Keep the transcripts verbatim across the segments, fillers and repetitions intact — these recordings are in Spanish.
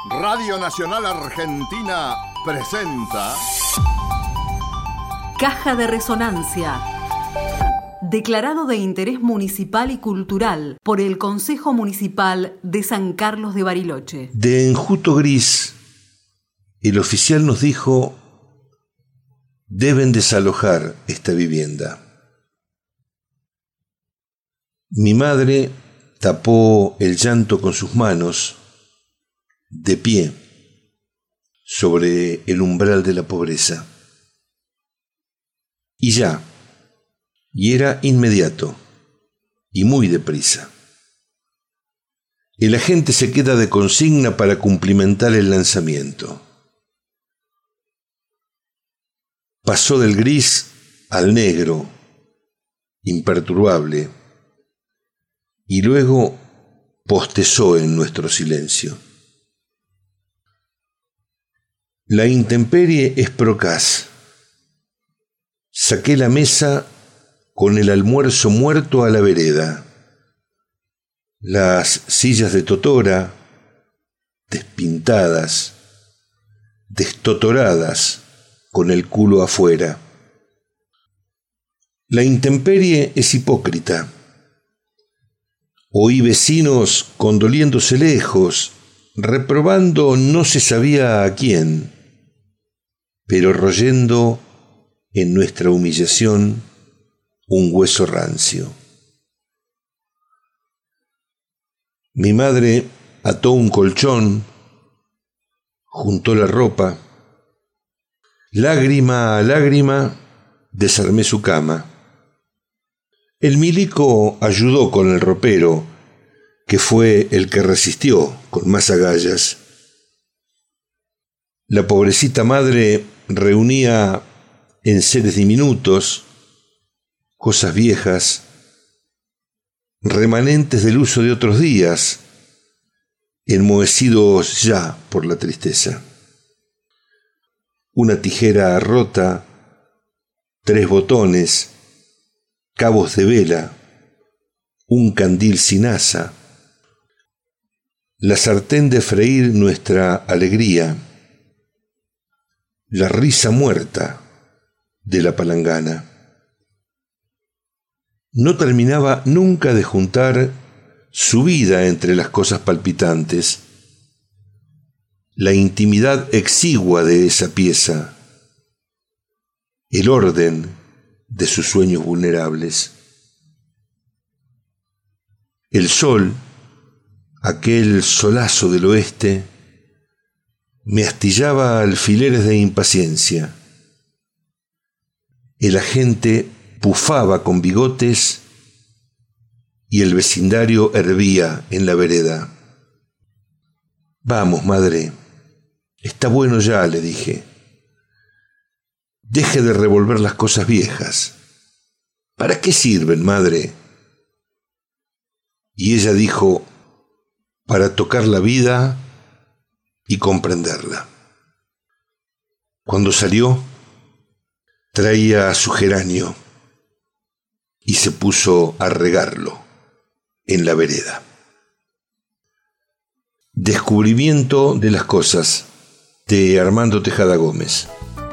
Radio Nacional Argentina presenta Caja de Resonancia. Declarado de interés municipal y cultural por el Consejo Municipal de San Carlos de Bariloche. De enjuto gris, el oficial nos dijo: deben desalojar esta vivienda. Mi madre tapó el llanto con sus manos, de pie, sobre el umbral de la pobreza. Y ya, y era inmediato, y muy deprisa. El agente se queda de consigna para cumplimentar el lanzamiento. Pasó del gris al negro, imperturbable, y luego postezó en nuestro silencio. La intemperie es procaz. Saqué la mesa con el almuerzo muerto a la vereda. Las sillas de totora, despintadas, destotoradas, con el culo afuera. La intemperie es hipócrita. Oí vecinos condoliéndose lejos, reprobando no se sabía a quién, pero royendo en nuestra humillación un hueso rancio. Mi madre ató un colchón, juntó la ropa. Lágrima a lágrima desarmé su cama. El milico ayudó con el ropero, que fue el que resistió con más agallas. La pobrecita madre reunía en seres diminutos cosas viejas, remanentes del uso de otros días, enmohecidos ya por la tristeza. Una tijera rota, tres botones, cabos de vela, un candil sin asa, la sartén de freír nuestra alegría, la risa muerta de la palangana. No terminaba nunca de juntar su vida entre las cosas palpitantes, la intimidad exigua de esa pieza, el orden de sus sueños vulnerables. El sol, aquel solazo del oeste, me astillaba alfileres de impaciencia. El agente pufaba con bigotes y el vecindario hervía en la vereda. Vamos, madre, está bueno ya, le dije. Deje de revolver las cosas viejas. ¿Para qué sirven, madre? Y ella dijo: para tocar la vida y comprenderla. Cuando salió, traía su geranio y se puso a regarlo en la vereda. Descubrimiento de las cosas, de Armando Tejada Gómez.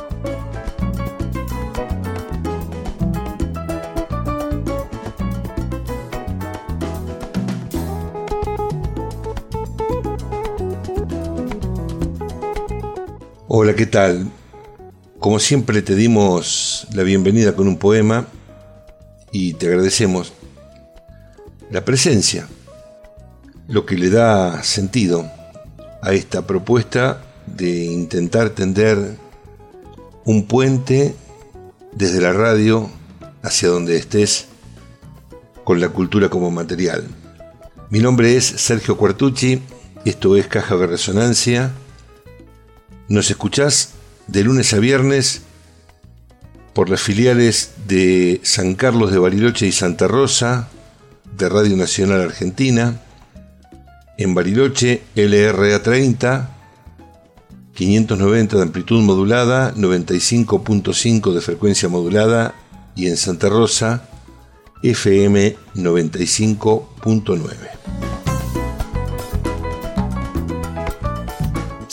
Hola, ¿qué tal? Como siempre te dimos la bienvenida con un poema y te agradecemos la presencia, lo que le da sentido a esta propuesta de intentar tender un puente desde la radio hacia donde estés con la cultura como material. Mi nombre es Sergio Quartucci, esto es Caja de Resonancia. Nos escuchás de lunes a viernes por las filiales de San Carlos de Bariloche y Santa Rosa de Radio Nacional Argentina, en Bariloche L R A treinta, quinientos noventa de amplitud modulada, noventa y cinco punto cinco de frecuencia modulada, y en Santa Rosa F M noventa y cinco punto nueve.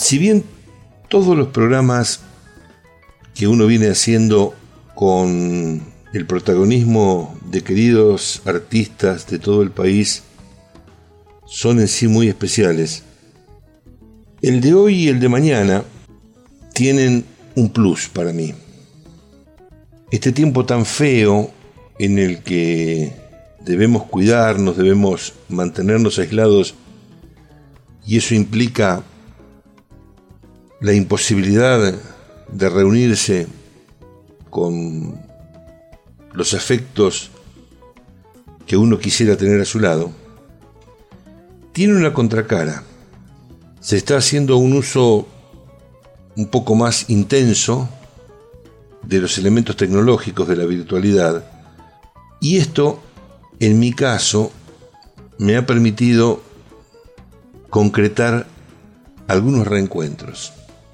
Si bien todos los programas que uno viene haciendo con el protagonismo de queridos artistas de todo el país son en sí muy especiales, el de hoy y el de mañana tienen un plus para mí. Este tiempo tan feo en el que debemos cuidarnos, debemos mantenernos aislados, y eso implica la imposibilidad de reunirse con los afectos que uno quisiera tener a su lado, tiene una contracara. Se está haciendo un uso un poco más intenso de los elementos tecnológicos de la virtualidad, y esto, en mi caso, me ha permitido concretar algunos reencuentros.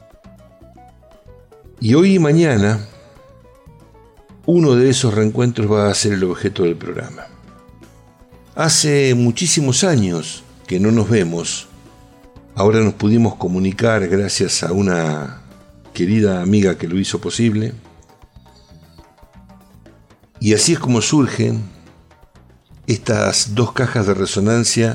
Y hoy y mañana, uno de esos reencuentros va a ser el objeto del programa. Hace muchísimos años que no nos vemos. Ahora nos pudimos comunicar gracias a una querida amiga que lo hizo posible. Y así es como surgen estas dos cajas de resonancia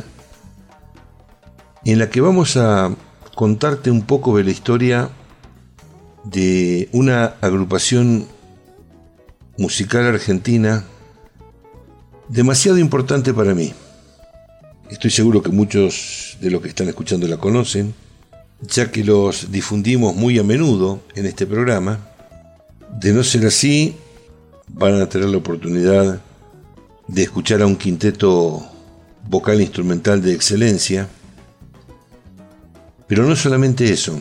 en la que vamos a contarte un poco de la historia de una agrupación musical argentina demasiado importante para mí. Estoy seguro que muchos de los que están escuchando la conocen, ya que los difundimos muy a menudo en este programa. De no ser así, van a tener la oportunidad de escuchar a un quinteto vocal instrumental de excelencia. Pero no solamente eso.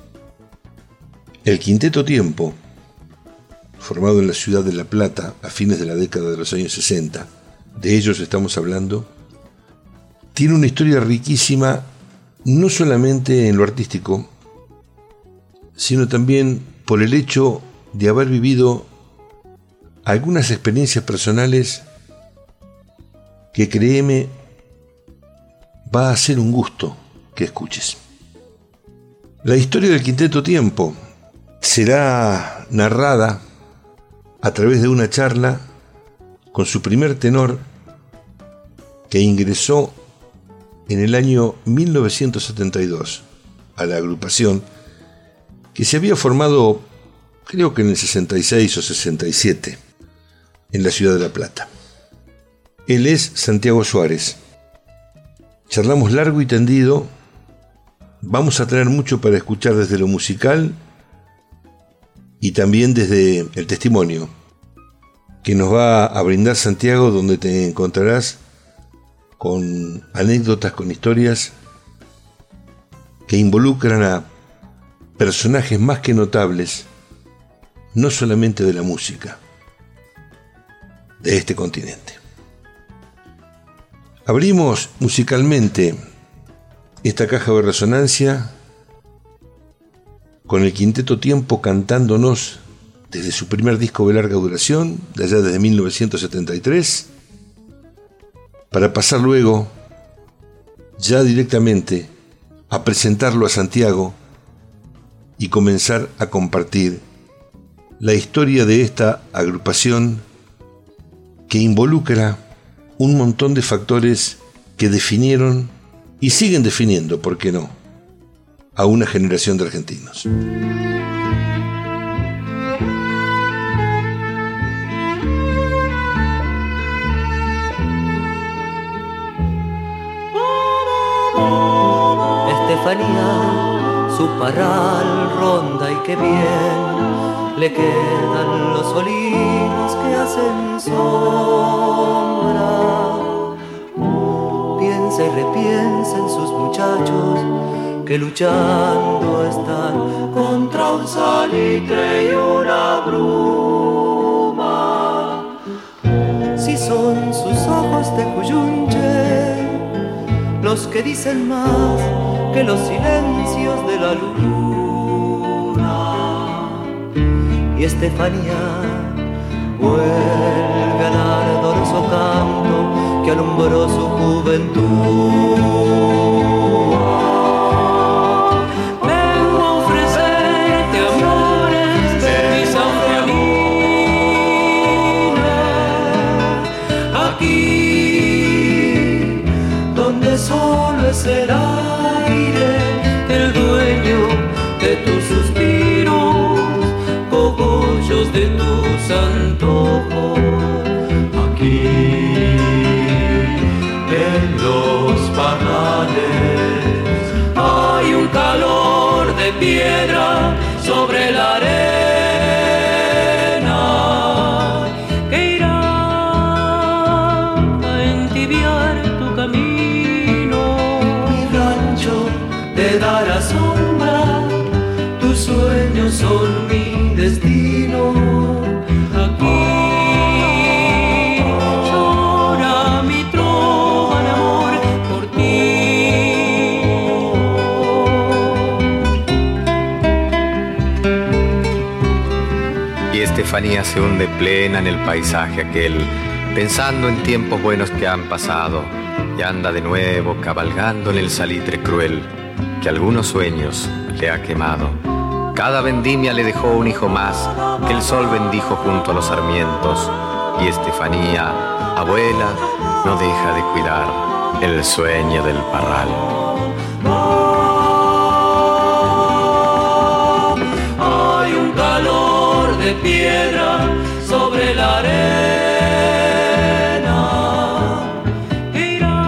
El Quinteto Tiempo, formado en la ciudad de La Plata a fines de la década de los años sesenta, de ellos estamos hablando, tiene una historia riquísima, no solamente en lo artístico, sino también por el hecho de haber vivido algunas experiencias personales que, créeme, va a ser un gusto que escuches. La historia del Quinteto Tiempo será narrada a través de una charla con su primer tenor, que ingresó en el año mil novecientos setenta y dos a la agrupación, que se había formado, creo que en el sesenta y seis o sesenta y siete, en la ciudad de La Plata. Él es Santiago Suárez. Charlamos largo y tendido. Vamos a tener mucho para escuchar desde lo musical y también desde el testimonio que nos va a brindar Santiago, donde te encontrarás con anécdotas, con historias que involucran a personajes más que notables, no solamente de la música, de este continente. Abrimos musicalmente esta caja de resonancia con el Quinteto Tiempo cantándonos desde su primer disco de larga duración, de allá desde mil novecientos setenta y tres, para pasar luego ya directamente a presentarlo a Santiago y comenzar a compartir la historia de esta agrupación que involucra un montón de factores que definieron y siguen definiendo, ¿por qué no?, a una generación de argentinos. Estefanía, su parral ronda y qué bien le quedan los olinos que hacen sombra. Piensa y repiensa en sus muchachos que luchando están contra un salitre y una bruma. Si son sus ojos de cuyunche los que dicen más que los silencios de la luna. Y Estefanía vuelve al ardoroso canto que alumbró su juventud. Ven el aire, el dueño de tus suspiros, cogollos de tus antojos. Aquí en los parrales hay un calor de piedra sobre la arena que irá a entibiar tu camino. Mi rancho te dará sombra, tus sueños son mi destino. Aquí llora mi trova de amor por ti. Y Estefanía se hunde plena en el paisaje aquel, pensando en tiempos buenos que han pasado, y anda de nuevo cabalgando en el salitre cruel que algunos sueños le ha quemado. Cada vendimia le dejó un hijo más que el sol bendijo junto a los sarmientos, y Estefanía, abuela, no deja de cuidar el sueño del parral. Hay un calor de piedra sobre la arena que irá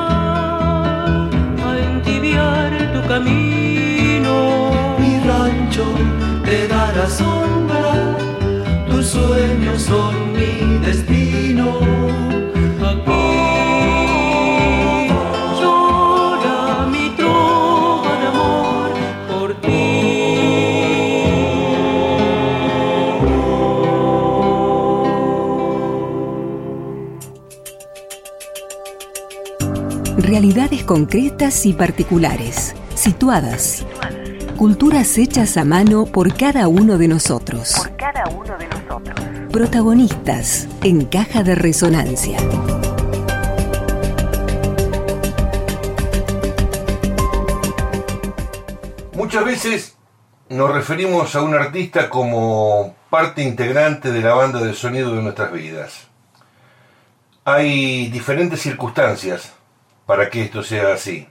a entibiar tu camino. Mi rancho te dará sombra, tus sueños son mi destino. Aquí llora mi trova de amor por ti. Realidades concretas y particulares, situadas. Culturas hechas a mano por cada uno de nosotros. Por cada uno de nosotros. Protagonistas en Caja de Resonancia. Muchas veces nos referimos a un artista como parte integrante de la banda de sonido de nuestras vidas. Hay diferentes circunstancias para que esto sea así.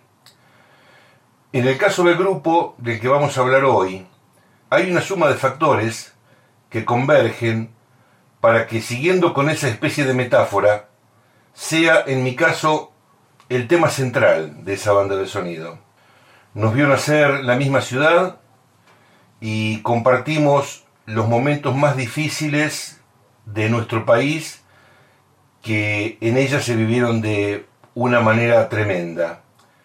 En el caso del grupo del que vamos a hablar hoy, hay una suma de factores que convergen para que, siguiendo con esa especie de metáfora, sea, en mi caso, el tema central de esa banda de sonido. Nos vio nacer la misma ciudad y compartimos los momentos más difíciles de nuestro país, que en ella se vivieron de una manera tremenda.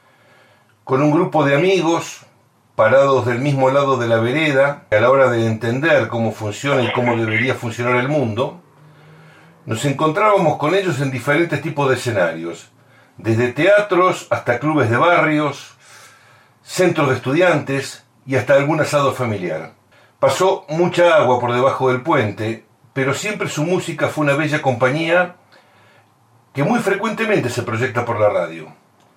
Con un grupo de amigos parados del mismo lado de la vereda, a la hora de entender cómo funciona y cómo debería funcionar el mundo, nos encontrábamos con ellos en diferentes tipos de escenarios, desde teatros hasta clubes de barrios, centros de estudiantes y hasta algún asado familiar. Pasó mucha agua por debajo del puente, pero siempre su música fue una bella compañía que muy frecuentemente se proyecta por la radio.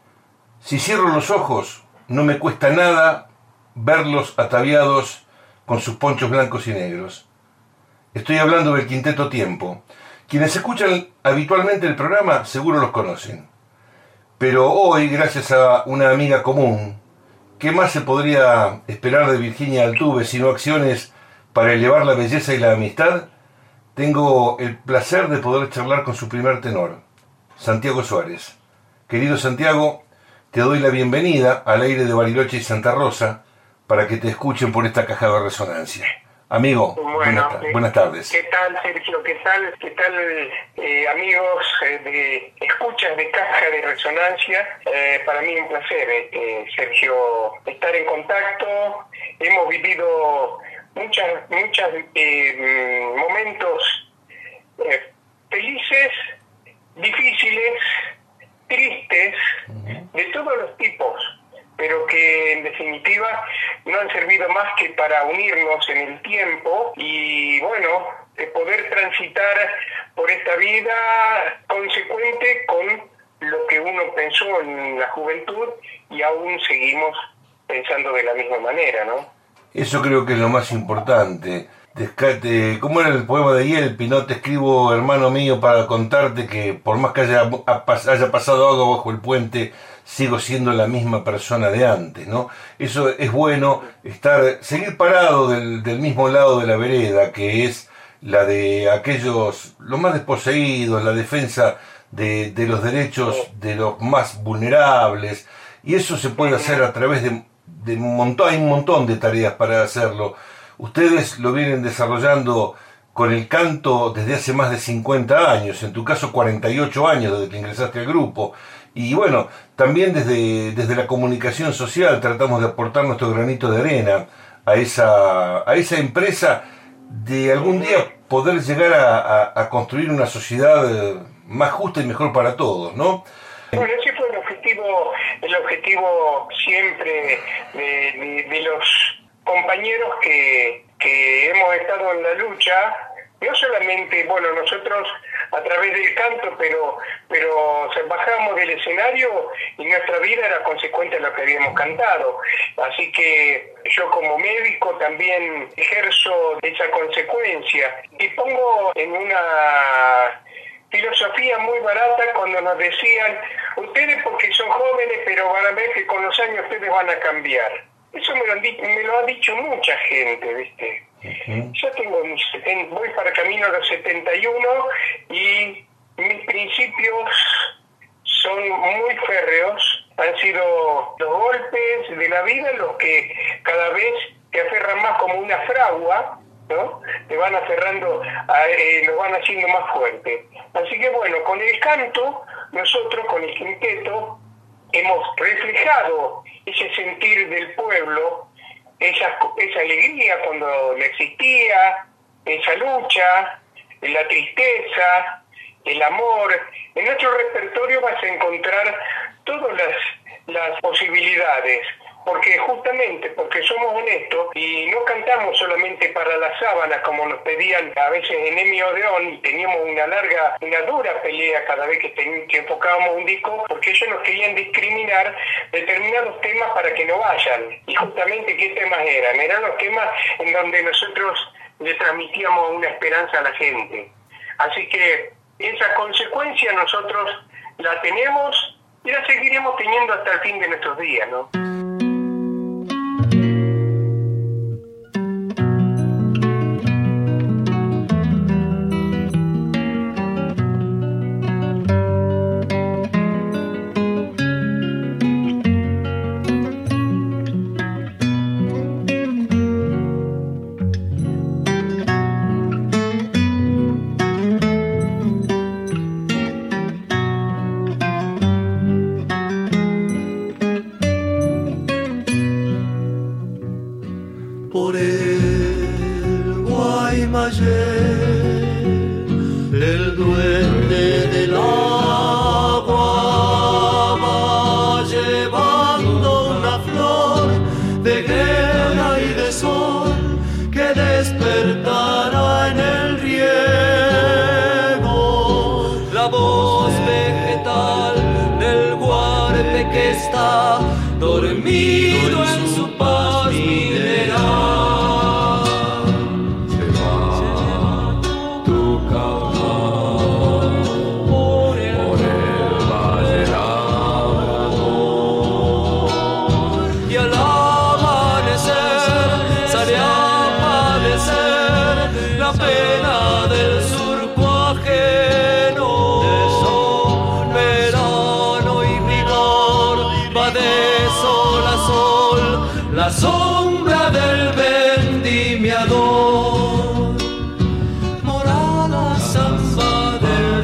Si cierro los ojos, no me cuesta nada verlos ataviados con sus ponchos blancos y negros. Estoy hablando del Quinteto Tiempo. Quienes escuchan habitualmente el programa seguro los conocen. Pero hoy, gracias a una amiga común, ¿qué más se podría esperar de Virginia Altuve sino acciones para elevar la belleza y la amistad? Tengo el placer de poder charlar con su primer tenor, Santiago Suárez. Querido Santiago, te doy la bienvenida al aire de Bariloche y Santa Rosa para que te escuchen por esta caja de resonancia. Amigo, bueno, buenas, eh, buenas tardes. ¿Qué tal, Sergio? ¿Qué tal, qué tal eh, amigos eh, de escuchas de Caja de Resonancia? Eh, para mí un placer, eh, Sergio, estar en contacto. Hemos vivido muchas, muchas eh, momentos eh, felices, difíciles, tristes, de todos los tipos, pero que en definitiva no han servido más que para unirnos en el tiempo y bueno, de poder transitar por esta vida consecuente con lo que uno pensó en la juventud y aún seguimos pensando de la misma manera, ¿no? Eso creo que es lo más importante. Descate, ¿cómo era el poema de Yelpi? No te escribo, hermano mío, para contarte que por más que haya, haya pasado agua bajo el puente, sigo siendo la misma persona de antes, ¿no? Eso es bueno, estar, seguir parado del, del mismo lado de la vereda, que es la de aquellos, los más desposeídos, la defensa de, de los derechos de los más vulnerables, y eso se puede hacer a través de, de un montón, hay un montón de tareas para hacerlo. Ustedes lo vienen desarrollando con el canto desde hace más de cincuenta años, en tu caso cuarenta y ocho años desde que ingresaste al grupo. Y bueno, también desde, desde la comunicación social tratamos de aportar nuestro granito de arena a esa, a esa empresa de algún día poder llegar a, a, a construir una sociedad más justa y mejor para todos, ¿no? Bueno, ese fue el objetivo, el objetivo siempre de, de, de los compañeros que, que hemos estado en la lucha, no solamente, bueno, nosotros a través del canto, pero pero bajamos del escenario y nuestra vida era consecuente de lo que habíamos cantado. Así que yo como médico también ejerzo esa consecuencia y pongo en una filosofía muy barata cuando nos decían, ustedes porque son jóvenes, pero van a ver que con los años ustedes van a cambiar. Eso me lo, han dicho, me lo ha dicho mucha gente, ¿viste? Uh-huh. Yo tengo mis, voy para camino a los setenta y uno y mis principios son muy férreos. Han sido los golpes de la vida los que cada vez te aferran más como una fragua, ¿no? Te van aferrando, a, eh, lo van haciendo más fuerte. Así que bueno, con el canto, nosotros con el quinteto hemos reflejado ese sentir del pueblo, esa, esa alegría cuando la existía, esa lucha, la tristeza, el amor. En nuestro repertorio vas a encontrar todas las, las posibilidades, porque justamente porque somos honestos y no cantamos solamente para las sábanas como nos pedían a veces en Emi Odeón, y teníamos una larga, una dura pelea cada vez que, ten, que enfocábamos un disco, porque ellos nos querían discriminar determinados temas para que no vayan. Y justamente ¿qué temas eran? Eran los temas en donde nosotros le transmitíamos una esperanza a la gente. Así que esa consecuencia nosotros la tenemos y la seguiremos teniendo hasta el fin de nuestros días, ¿no? El duende del agua va llevando una flor de guerra y de sol que despertará en el riego. La voz vegetal del huarpe que está dormido en su paz mineral. La sombra del vendimiador, morada samba del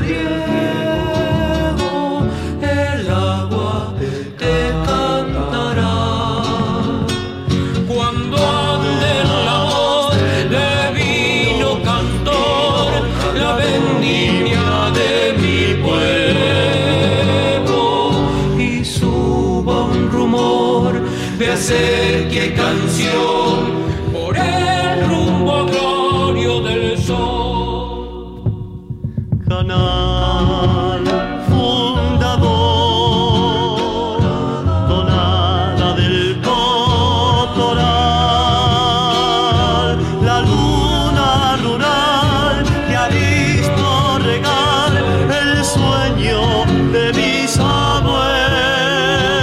riego, el agua te cantará. Cuando ande la voz de vino cantor, la vendimia de mi pueblo, y suba un rumor de hacer que canción por el rumbo agrario del sol. Canal fundador, tonada del cotoral, la luna rural que ha visto regar el sueño de mis abuelos.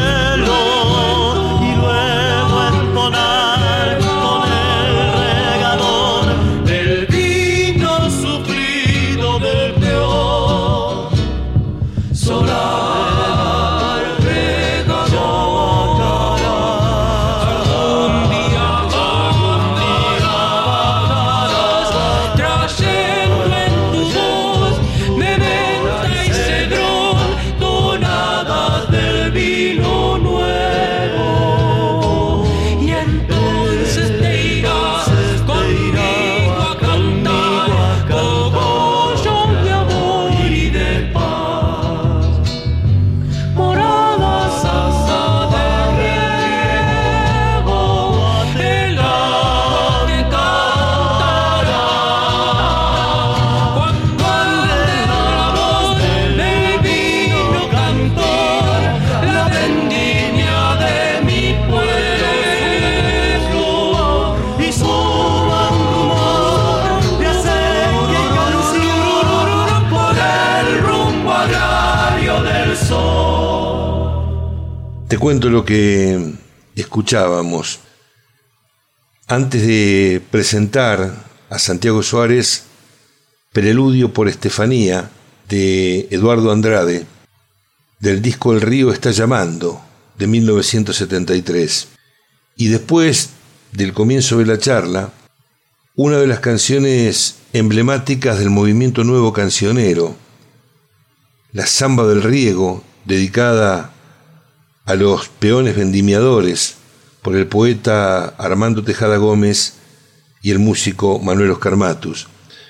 Te cuento lo que escuchábamos. Antes de presentar a Santiago Suárez, Preludio por Estefanía, de Eduardo Andrade, del disco El río está llamando, de mil novecientos setenta y tres. Y después del comienzo de la charla, una de las canciones emblemáticas del movimiento nuevo cancionero, La Zamba del Riego, dedicada a los peones vendimiadores por el poeta Armando Tejada Gómez y el músico Manuel Oscar Matus.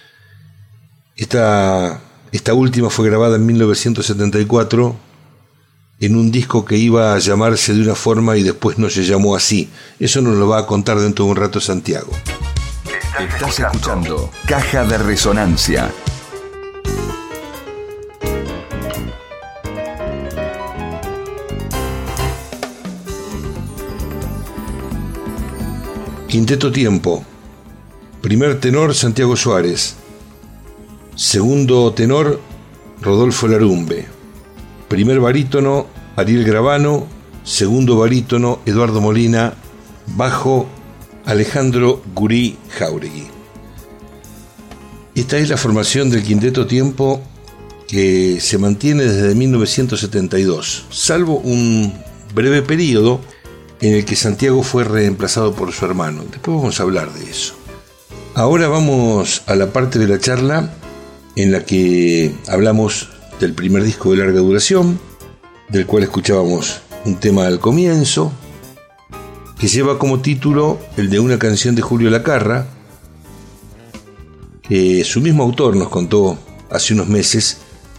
Esta, esta última fue grabada en mil novecientos setenta y cuatro en un disco que iba a llamarse de una forma y después no se llamó así. Eso nos lo va a contar dentro de un rato Santiago. Estás escuchando Caja de Resonancia. Quinteto Tiempo. Primer tenor Santiago Suárez. Segundo tenor Rodolfo Larumbe. Primer barítono Ariel Gravano. Segundo barítono Eduardo Molina. Bajo Alejandro Gurí Jáuregui. Esta es la formación del Quinteto Tiempo, que se mantiene desde mil novecientos setenta y dos, salvo un breve periodo en el que Santiago fue reemplazado por su hermano. Después vamos a hablar de eso. Ahora vamos a la parte de la charla en la que hablamos del primer disco de larga duración, del cual escuchábamos un tema al comienzo, que lleva como título el de una canción de Julio Lacarra, que su mismo autor nos contó hace unos meses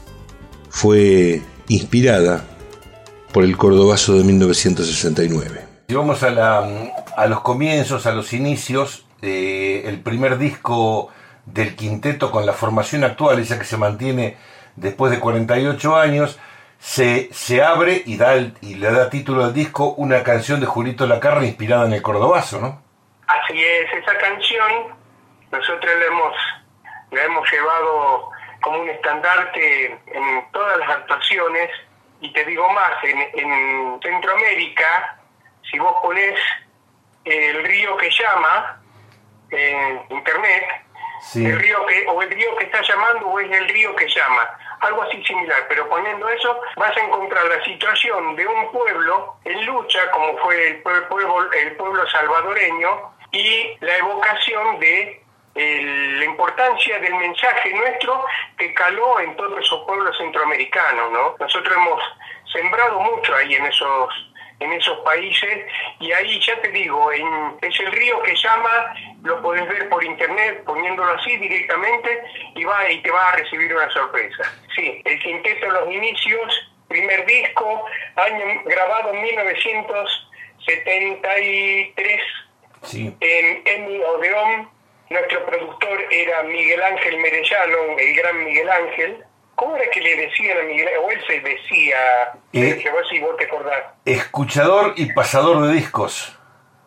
fue inspirada por el Cordobazo de mil novecientos sesenta y nueve. Llevamos a, la, a los comienzos, a los inicios, eh, el primer disco del quinteto con la formación actual, esa que se mantiene después de cuarenta y ocho años, se, se abre y, da el, y le da título al disco una canción de Julito Lacarra inspirada en el Cordobazo, ¿no? Así es, esa canción nosotros la hemos, la hemos llevado como un estandarte en todas las actuaciones, y te digo más, en, en Centroamérica, si vos ponés El río que llama en internet, sí. el río que o el río que está llamando o es el río que llama, algo así similar, pero poniendo eso vas a encontrar la situación de un pueblo en lucha, como fue el pueblo, el pueblo salvadoreño, y la evocación de el, la importancia del mensaje nuestro que caló en todos esos pueblos centroamericanos, ¿no? Nosotros hemos sembrado mucho ahí en esos en esos países, y ahí ya te digo, en, es el río que llama, lo podés ver por internet poniéndolo así directamente y va y te va a recibir una sorpresa. Sí, el quinteto Los Inicios, primer disco, año grabado en mil novecientos setenta y tres, sí. En Emi Odeón. Nuestro productor era Miguel Ángel Merellano, el gran Miguel Ángel. ¿Cómo era que le decían a Miguel? O él se decía, eh, que vos, si vos te acordás. Escuchador y pasador de discos.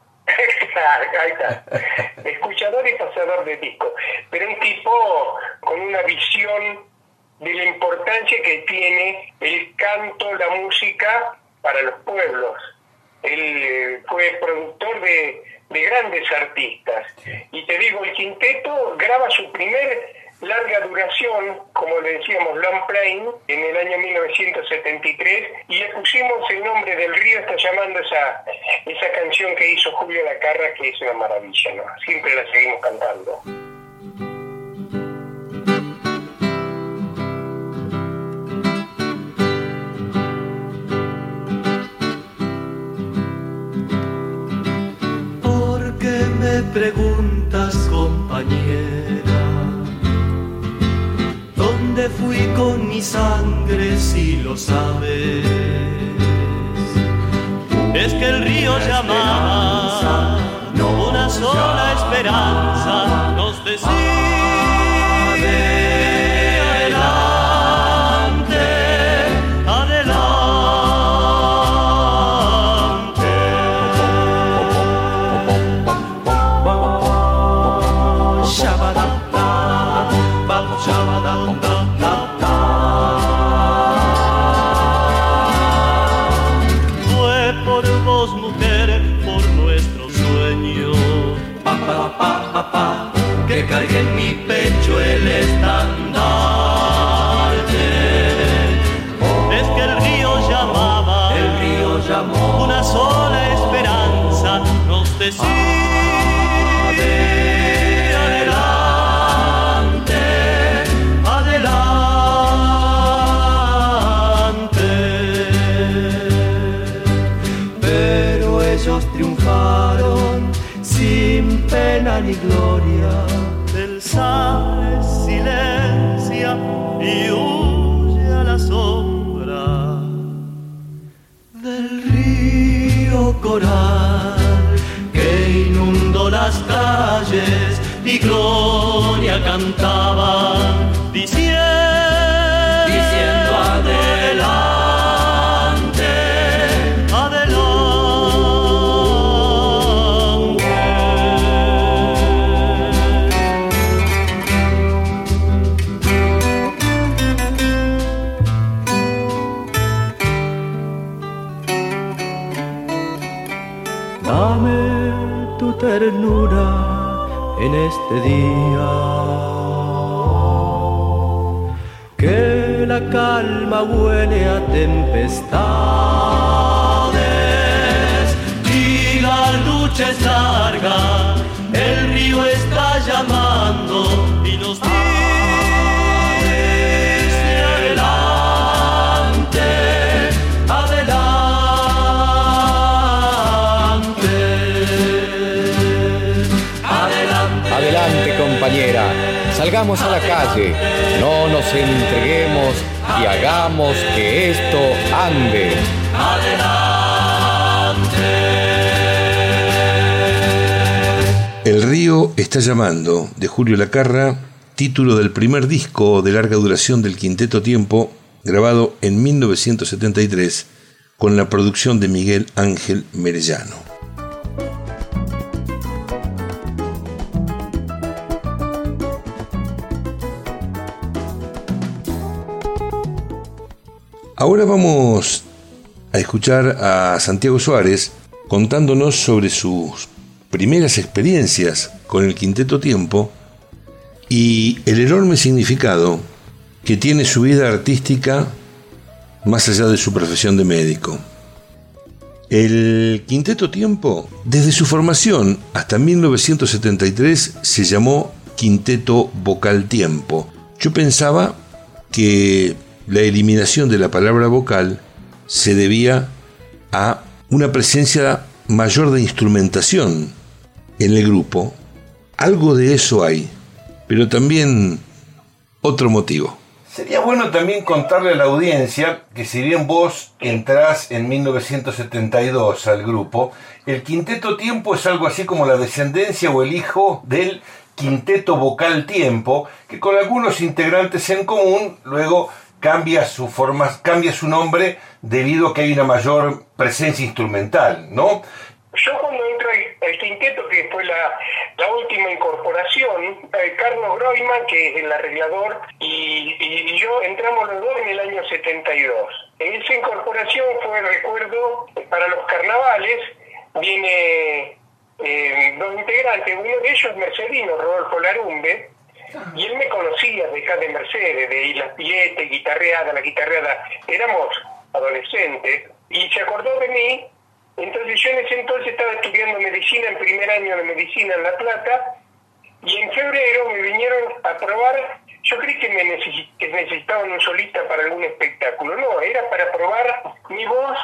Ahí está. Escuchador y pasador de discos. Pero un tipo con una visión de la importancia que tiene el canto, la música para los pueblos. Él eh, fue productor de, de grandes artistas. Sí. Y te digo, el quinteto graba su primer larga duración, como le decíamos, long play, en el año mil novecientos setenta y tres, y le pusimos el nombre del río está llamando esa esa canción que hizo Julio Lacarra, que es una maravilla, ¿no? Siempre la seguimos cantando. ¿Por qué me preguntas, compañera? ¿Dónde fui con mi sangre, si lo sabes? Es que el río llamaba, no una sola esperanza nos decía adelante, adelante. Shabadam, vamos shabadam. pa, pa, pa, que cargue en mi pecho el estandarte. Es que el río llamaba, el río llamó, una sola esperanza nos decía. Triunfaron sin pena ni gloria. El sal silencia y huye a la sombra del río Coral que inundó las calles y gloria cantaba diciendo, diciendo adelante. Ternura en este día, que la calma huele a tempestades y la lucha es larga, el río está llamando y nos dice adelante, adelante. Adelante, compañera, salgamos a la calle, no nos entreguemos y hagamos que esto ande. Adelante. El río está llamando, de Julio Lacarra, título del primer disco de larga duración del Quinteto Tiempo, grabado en mil novecientos setenta y tres, con la producción de Miguel Ángel Merellano. Ahora vamos a escuchar a Santiago Suárez contándonos sobre sus primeras experiencias con el Quinteto Tiempo y el enorme significado que tiene su vida artística más allá de su profesión de médico. El Quinteto Tiempo, desde su formación hasta mil novecientos setenta y tres, se llamó Quinteto Vocal Tiempo. Yo pensaba que la eliminación de la palabra vocal se debía a una presencia mayor de instrumentación en el grupo. Algo de eso hay, pero también otro motivo. Sería bueno también contarle a la audiencia que si bien vos entrás en mil novecientos setenta y dos al grupo, el Quinteto Tiempo es algo así como la descendencia o el hijo del Quinteto Vocal Tiempo, que con algunos integrantes en común luego cambia su forma, cambia su nombre debido a que hay una mayor presencia instrumental, ¿no? Yo cuando entro al quinteto, que fue la, la última incorporación, eh, Carlos Groyman, que es el arreglador, y, y, y yo entramos los dos en el año setenta y dos. Esa incorporación fue, recuerdo, para los carnavales, viene eh, dos integrantes, uno de ellos es mercedino, Rodolfo Larumbe, y él me conocía de acá de Mercedes, de Islas Piletes, guitarreada, la guitarreada, éramos adolescentes, y se acordó de mí. Entonces yo en ese entonces estaba estudiando medicina, en primer año de medicina en La Plata, y en febrero me vinieron a probar. Yo creí que me necesi- que necesitaban un solista para algún espectáculo. No, era para probar mi voz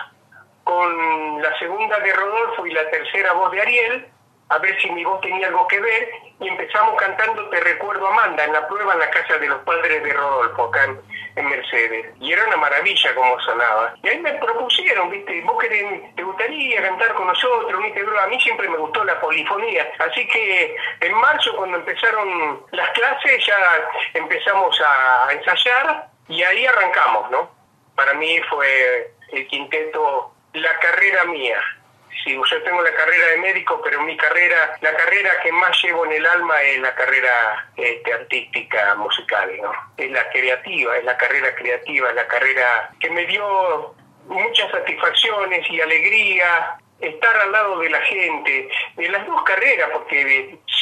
con la segunda de Rodolfo y la tercera voz de Ariel, a ver si mi voz tenía algo que ver, y empezamos cantando Te recuerdo Amanda, en la prueba en la casa de los padres de Rodolfo, acá en, en Mercedes. Y era una maravilla como sonaba. Y ahí me propusieron, ¿viste? ¿Vos querés, te gustaría cantar con nosotros? ¿Viste? A mí siempre me gustó la polifonía. Así que en marzo, cuando empezaron las clases, ya empezamos a ensayar y ahí arrancamos, ¿no? Para mí fue el quinteto la carrera mía. Sí, yo tengo la carrera de médico, pero mi carrera, la carrera que más llevo en el alma es la carrera este, artística, musical, ¿no? Es la creativa, es la carrera creativa, es la carrera que me dio muchas satisfacciones y alegría, estar al lado de la gente, de las dos carreras, porque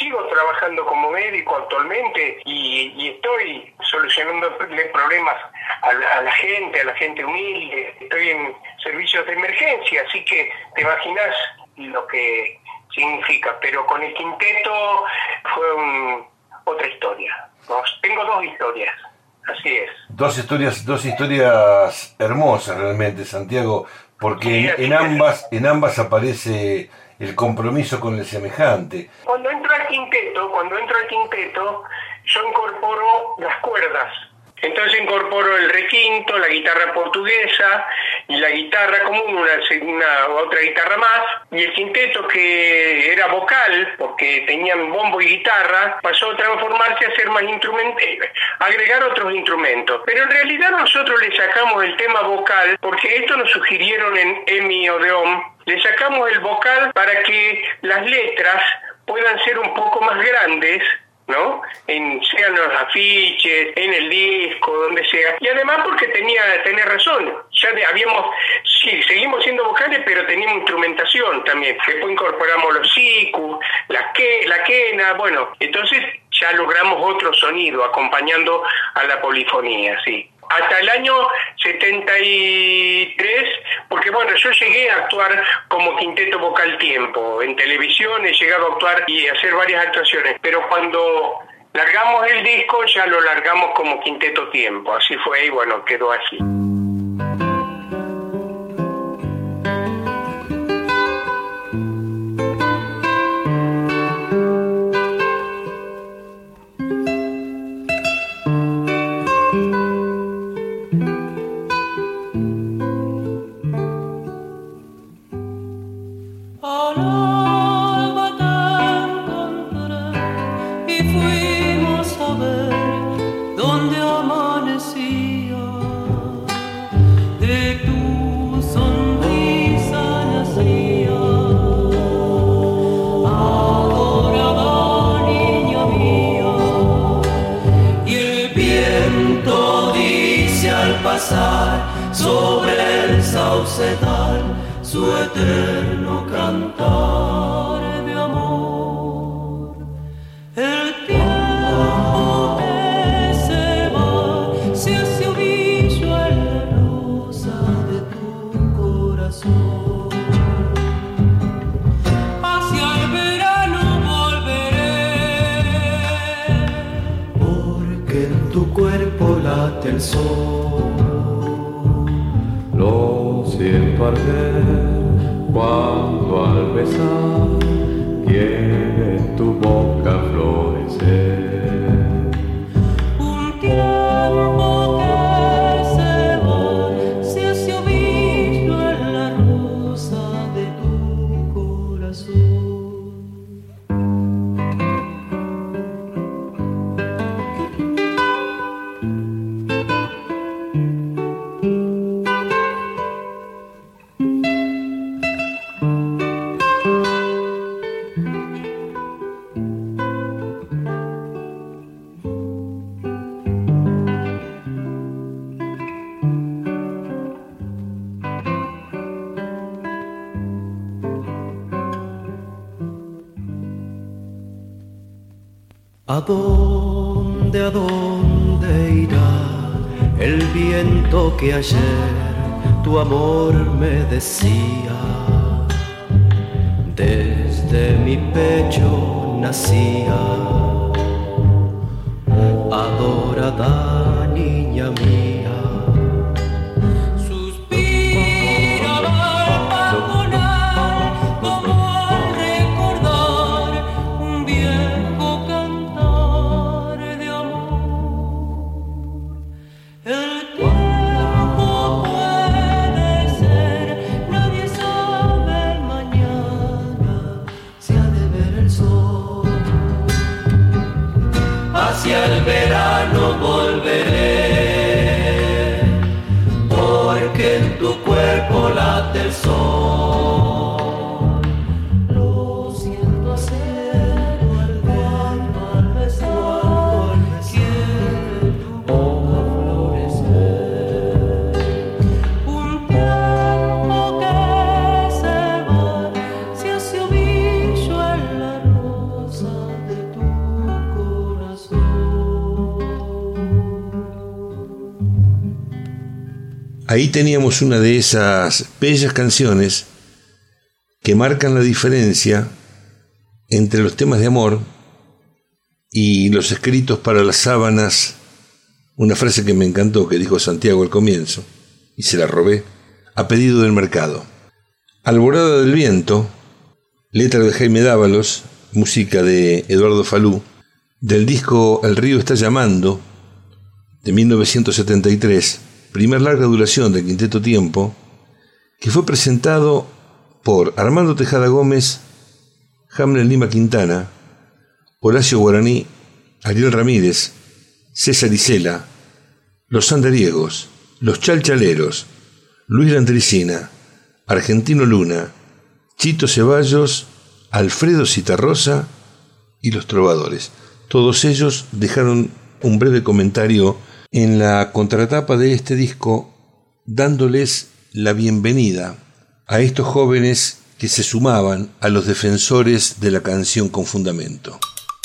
sigo trabajando como médico actualmente y, y estoy solucionando problemas a la, a la gente, a la gente humilde. Estoy en servicios de emergencia, así que te imaginas lo que significa. Pero con el quinteto fue un, otra historia. Dos, tengo dos historias. Así es. Dos historias, dos historias hermosas realmente, Santiago, porque sí, en, en ambas, en ambas aparece el compromiso con el semejante. Cuando entro al quinteto, cuando entro al quinteto, yo incorporo las cuerdas. Entonces incorporo el requinto, la guitarra portuguesa y la guitarra común, una, una otra guitarra más, y el quinteto, que era vocal, porque tenían bombo y guitarra, pasó a transformarse a ser más instrumental, agregar otros instrumentos. Pero en realidad nosotros le sacamos el tema vocal, porque esto nos sugirieron en Emi Odeón, le sacamos el vocal para que las letras puedan ser un poco más grandes, ¿no? En, sean los afiches, en el disco, donde sea. Y además porque tenía, tenía razón. Ya de, habíamos, sí, seguimos siendo vocales, pero teníamos instrumentación también. Después incorporamos los siku, la, que, la quena, bueno. Entonces ya logramos otro sonido acompañando a la polifonía, sí. Hasta el año setenta y tres, porque bueno, yo llegué a actuar como quinteto vocal tiempo. En televisión he llegado a actuar y a hacer varias actuaciones, pero cuando largamos el disco ya lo largamos como quinteto tiempo. Así fue y bueno, quedó así. Sobre el saucetal su eterno cantar de amor. El tiempo que se va se hace ovillo en la rosa de tu corazón. Hacia el verano volveré, porque en tu cuerpo late el sol. Lo siento al ver cuando al besar quiere tu boca florecer. Un tiempo que se va se hace ovillo en la rosa de tu corazón. ¿A dónde, a dónde irá el viento que ayer tu amor me decía? Desde mi pecho nacía, adorada niña mía. Hacia el verano volver. Ahí teníamos una de esas bellas canciones que marcan la diferencia entre los temas de amor y los escritos para las sábanas. Una frase que me encantó, que dijo Santiago al comienzo, y se la robé, a pedido del mercado. Alborada del viento, letra de Jaime Dávalos, música de Eduardo Falú, del disco El río está llamando, de mil novecientos setenta y tres, primer larga duración del Quinteto Tiempo, que fue presentado por Armando Tejada Gómez, Hamlet Lima Quintana, Horacio Guaraní, Ariel Ramírez, César Isela, Los Sanderiegos, Los Chalchaleros, Luis Landricina, Argentino Luna, Chito Ceballos, Alfredo Citarrosa y Los Trovadores. Todos ellos dejaron un breve comentario en la contratapa de este disco, dándoles la bienvenida a estos jóvenes que se sumaban a los defensores de la canción con fundamento.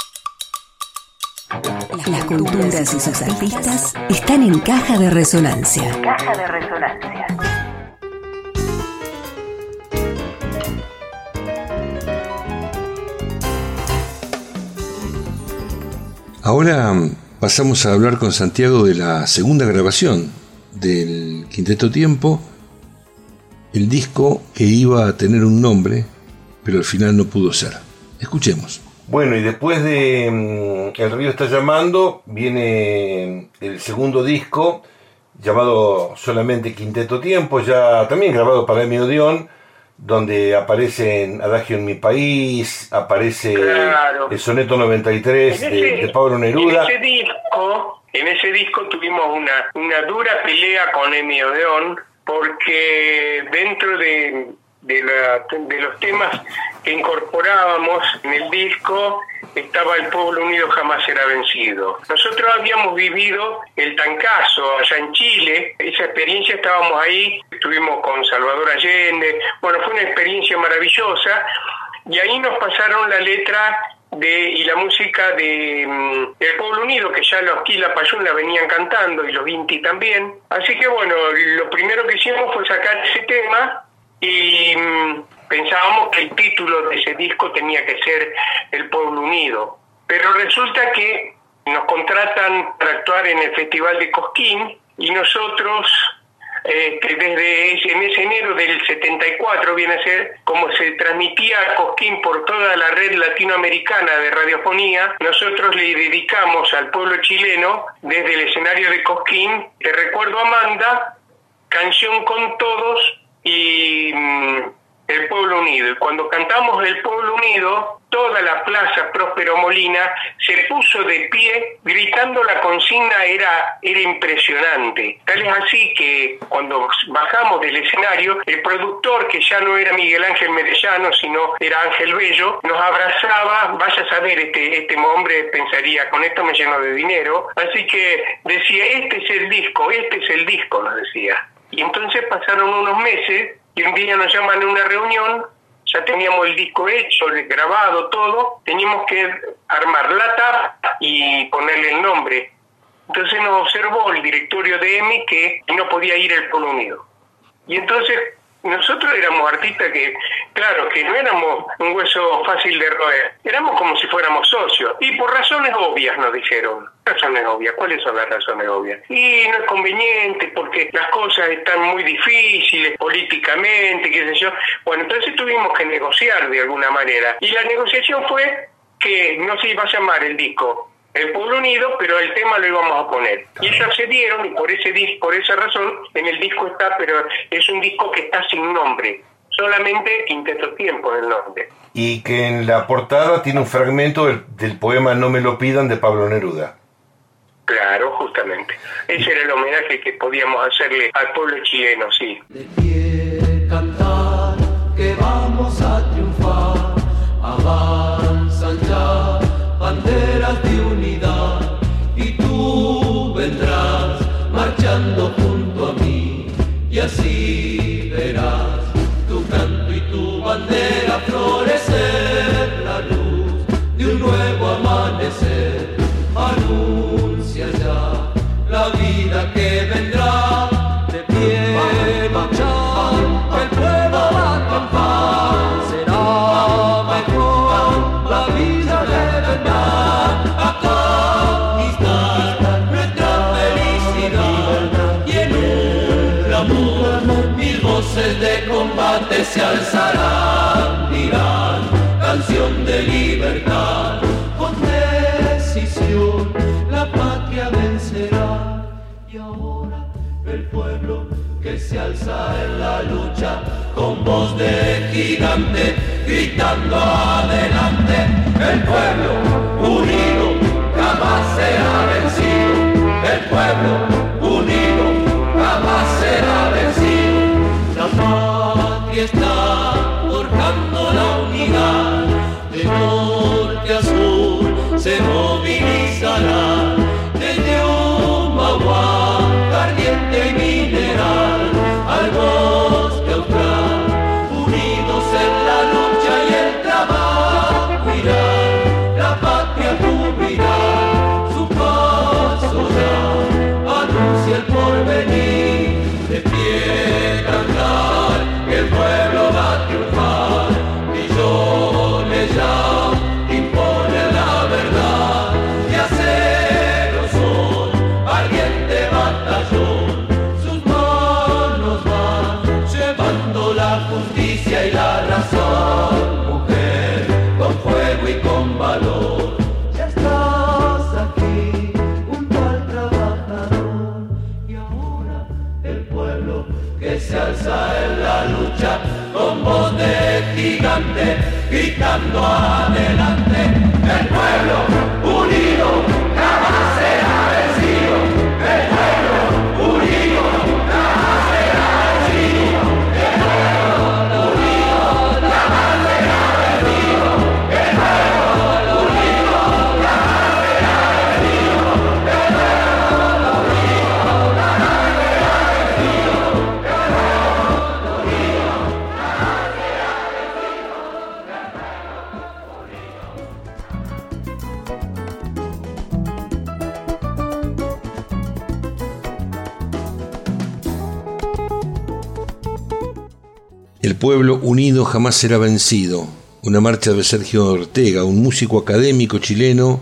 Las culturas y sus artistas están en Caja de Resonancia. Caja de Resonancia. Ahora pasamos a hablar con Santiago de la segunda grabación del Quinteto Tiempo, el disco que iba a tener un nombre, pero al final no pudo ser. Escuchemos. Bueno, y después de um, El río está llamando, viene el segundo disco, llamado solamente Quinteto Tiempo, ya también grabado para Emi Odeón, donde aparecen Adagio en mi país, aparece claro. El soneto noventa y tres de, ese, de Pablo Neruda. En ese disco, en ese disco tuvimos una, una dura pelea con Emi Odeón, porque dentro de, de, la, de los temas que incorporábamos en el disco estaba El pueblo unido jamás será vencido. Nosotros habíamos vivido el Tancazo allá en Chile, esa experiencia, estábamos ahí, estuvimos con Salvador Allende, bueno, fue una experiencia maravillosa, y ahí nos pasaron la letra de y la música de um, El pueblo unido, que ya los Quila Payún la venían cantando y los Inti también. Así que bueno, lo primero que hicimos fue sacar ese tema y um, pensábamos que el título de ese disco tenía que ser El pueblo unido, pero resulta que nos contratan para actuar en el Festival de Cosquín y nosotros Este, desde ese, en ese enero del setenta y cuatro viene a ser, como se transmitía Cosquín por toda la red latinoamericana de radiofonía, nosotros le dedicamos al pueblo chileno, desde el escenario de Cosquín, Te recuerdo Amanda, Canción con Todos y mmm, El pueblo unido. Y cuando cantamos El pueblo unido, toda la plaza Próspero Molina se puso de pie gritando la consigna, era, era impresionante. Tal es así que cuando bajamos del escenario, el productor, que ya no era Miguel Ángel Medellano, sino era Ángel Bello, nos abrazaba. Vaya a saber, este, este hombre pensaría, con esto me lleno de dinero. Así que decía, este es el disco, este es el disco, nos decía. Y entonces pasaron unos meses y un día nos llaman a una reunión. Ya teníamos el disco hecho, grabado, todo. Teníamos que armar la tapa y ponerle el nombre. Entonces nos observó el directorio de Emi que no podía ir El pueblo unido. Y entonces nosotros éramos artistas que, claro, que no éramos un hueso fácil de roer. Éramos como si fuéramos socios. Y por razones obvias nos dijeron. Razones obvias. ¿Cuáles son las razones obvias? Y no es conveniente porque las cosas están muy difíciles políticamente, qué sé yo. Bueno, entonces tuvimos que negociar de alguna manera. Y la negociación fue que no se iba a llamar el disco El pueblo unido, pero el tema lo íbamos a poner. Y ellos accedieron, y por ese dis- por esa razón en el disco está, pero es un disco que está sin nombre. Solamente Quinteto Tiempo es el nombre. Y que en la portada tiene un fragmento del, del poema No me lo pidan de Pablo Neruda. Claro, justamente. Ese era el homenaje que podíamos hacerle al pueblo chileno, sí. De pie cantar, que vamos a triunfar, avanzan ya banderas de unidad, y tú vendrás marchando junto a mí, y así verás tu canto y tu bandera florecer, la luz de un nuevo amanecer anuncia ya la vida que vendrá. De pie se alzarán, dirán, canción de libertad. Con decisión la patria vencerá. Y ahora el pueblo que se alza en la lucha, con voz de gigante, gritando adelante. El pueblo unido jamás será vencido. El pueblo unido jamás será vencido. La patria está forjando la unidad, de norte a sur se movilizará, desde Humahuaca, ardiente y mineral, al bosque austral, unidos en la lucha y el trabajo irán, la patria cubrirá su paso ya, anuncia el porvenir, de pie cantar, que el pueblo va a triunfar, millones ya imponen la verdad, y acero son, ardiente batallón, sus manos van llevando la justicia y la razón, mujer, con fuego y con valor, ya estás aquí junto al trabajador, y ahora el pueblo que se alza en la lucha, con voz de gigante, gritando adelante. El pueblo unido jamás será vencido. El pueblo unido jamás será vencido. El pueblo unido jamás será vencido. El pueblo unido jamás será vencido. El pueblo unido jamás será vencido. El pueblo unido jamás será vencido. Una marcha de Sergio Ortega, un músico académico chileno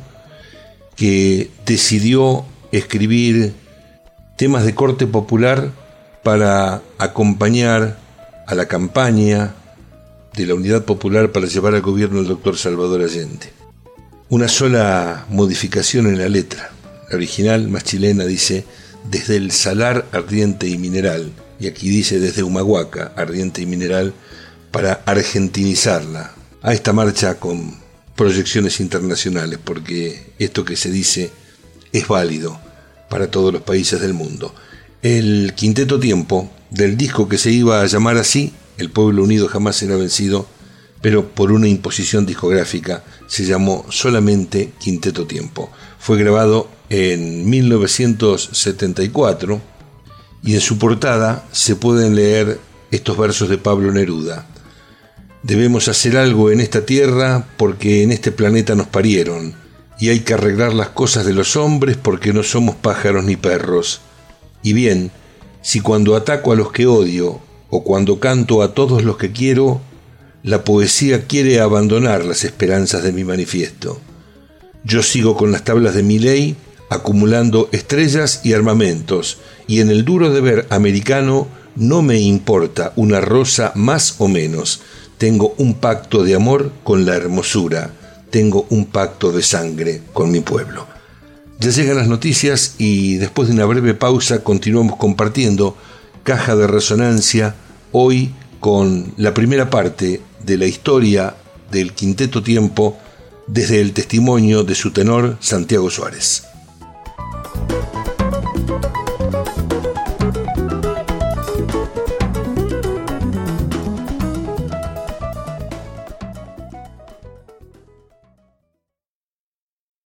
que decidió escribir temas de corte popular para acompañar a la campaña de la Unidad Popular para llevar al gobierno del doctor Salvador Allende. Una sola modificación en la letra. La original, más chilena, dice: desde el salar ardiente y mineral. Y aquí dice desde Humahuaca, ardiente y mineral, para argentinizarla a esta marcha con proyecciones internacionales, porque esto que se dice es válido para todos los países del mundo. El Quinteto Tiempo, del disco que se iba a llamar así, El pueblo unido jamás será vencido, pero por una imposición discográfica se llamó solamente Quinteto Tiempo. Fue grabado en mil novecientos setenta y cuatro y en su portada se pueden leer estos versos de Pablo Neruda. Debemos hacer algo en esta tierra porque en este planeta nos parieron, y hay que arreglar las cosas de los hombres porque no somos pájaros ni perros. Y bien, si cuando ataco a los que odio o cuando canto a todos los que quiero, la poesía quiere abandonar las esperanzas de mi manifiesto. Yo sigo con las tablas de mi ley, acumulando estrellas y armamentos, y en el duro deber americano no me importa una rosa más o menos. Tengo un pacto de amor con la hermosura, tengo un pacto de sangre con mi pueblo. Ya llegan las noticias y después de una breve pausa continuamos compartiendo Caja de Resonancia, hoy con la primera parte de la historia del Quinteto Tiempo desde el testimonio de su tenor Santiago Suárez.